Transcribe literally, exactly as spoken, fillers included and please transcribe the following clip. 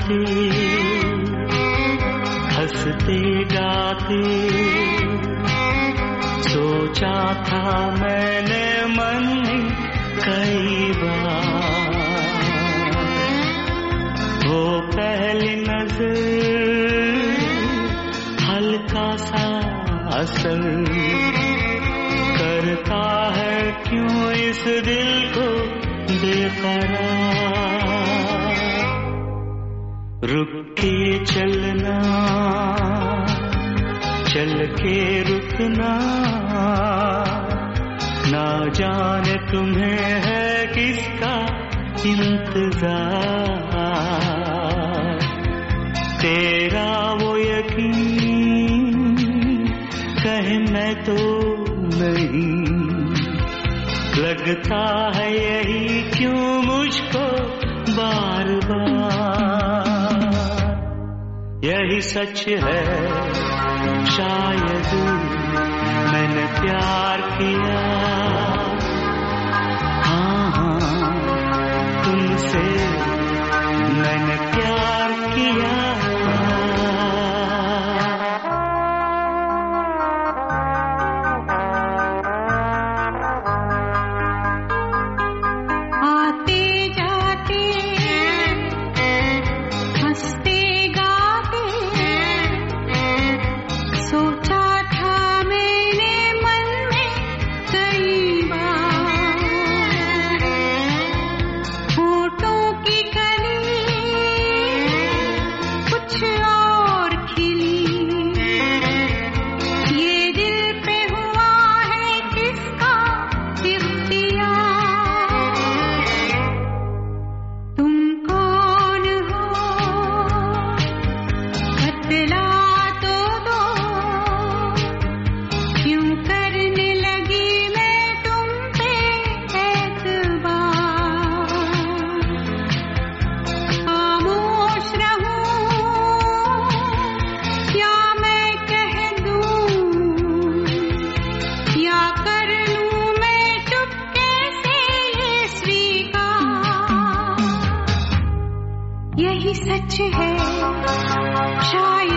जाते हंसते गाते सोचा था मैंने मन में कई बार, वो पहली नजर हल्का सा असर करता है क्यों इस दिल को बेकरार। रुक के चलना, चल के रुकना, ना जाने तुम्हें है किसका इंतजार। तेरा वो यकीन कहे मैं तो नहीं, लगता है यही क्यों मुझको बार बार। यही सच है शायद मैंने प्यार किया, हाँ हाँ तुमसे मैंने प्यार किया। यही सच है शायद